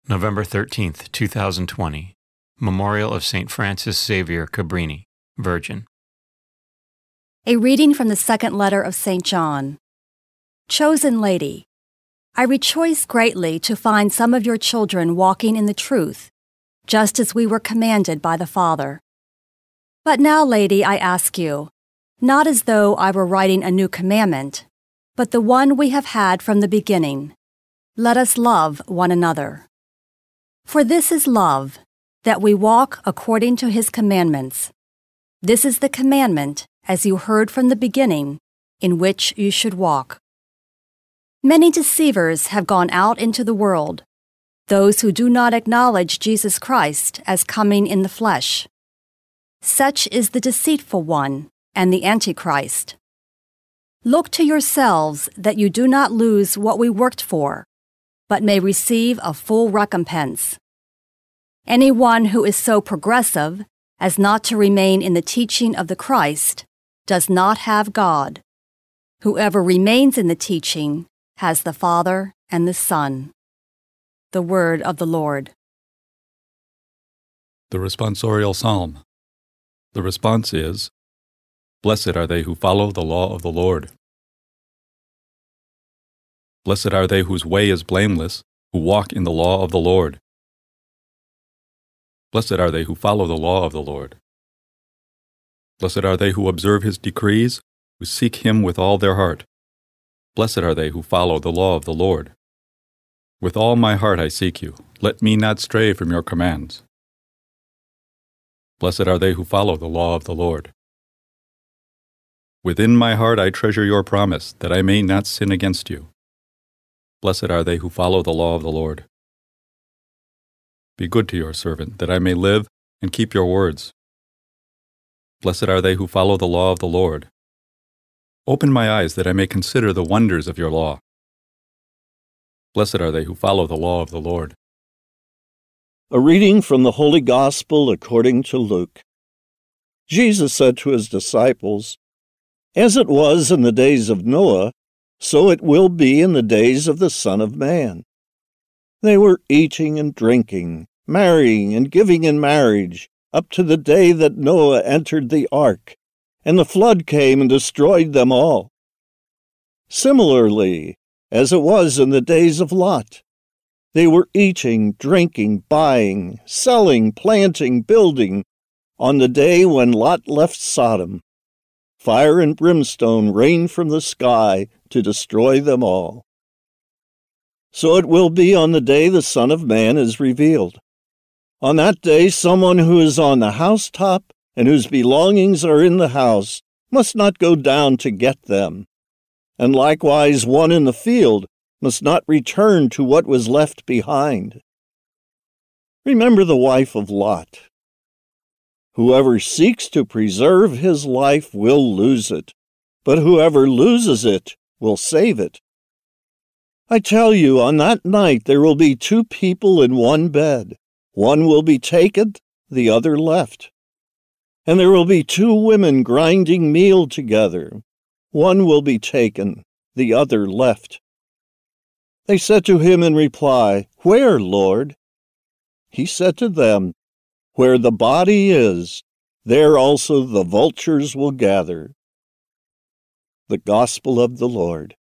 November 13th, 2020. Memorial of St. Francis Xavier Cabrini, Virgin. A reading from the second letter of St. John. Chosen Lady, I rejoice greatly to find some of your children walking in the truth, just as we were commanded by the Father. But now, Lady, I ask you, not as though I were writing a new commandment, but the one we have had from the beginning. Let us love one another. For this is love, that we walk according to His commandments. This is the commandment, as you heard from the beginning, in which you should walk. Many deceivers have gone out into the world, those who do not acknowledge Jesus Christ as coming in the flesh. Such is the deceitful one and the Antichrist. Look to yourselves that you do not lose what we worked for, but may receive a full recompense. Anyone who is so progressive as not to remain in the teaching of the Christ does not have God. Whoever remains in the teaching has the Father and the Son. The word of the Lord. The responsorial psalm. The response is, Blessed are they who follow the law of the Lord. Blessed are they whose way is blameless, who walk in the law of the Lord. Blessed are they who follow the law of the Lord. Blessed are they who observe His decrees, who seek Him with all their heart. Blessed are they who follow the law of the Lord. With all my heart I seek you. Let me not stray from your commands. Blessed are they who follow the law of the Lord. Within my heart I treasure your promise, that I may not sin against you. Blessed are they who follow the law of the Lord. Be good to your servant, that I may live and keep your words. Blessed are they who follow the law of the Lord. Open my eyes, that I may consider the wonders of your law. Blessed are they who follow the law of the Lord. A reading from the Holy Gospel according to Luke. Jesus said to His disciples, As it was in the days of Noah, so it will be in the days of the Son of Man. They were eating and drinking, marrying and giving in marriage, up to the day that Noah entered the ark, and the flood came and destroyed them all. Similarly, as it was in the days of Lot, they were eating, drinking, buying, selling, planting, building, on the day when Lot left Sodom. Fire and brimstone rained from the sky to destroy them all. So it will be on the day the Son of Man is revealed. On that day, someone who is on the housetop and whose belongings are in the house must not go down to get them. And likewise, one in the field must not return to what was left behind. Remember the wife of Lot. Whoever seeks to preserve his life will lose it, but whoever loses it will save it. I tell you, on that night there will be two people in one bed. One will be taken, the other left. And there will be two women grinding meal together. One will be taken, the other left. They said to him in reply, Where, Lord? He said to them, Where the body is, there also the vultures will gather. The Gospel of the Lord.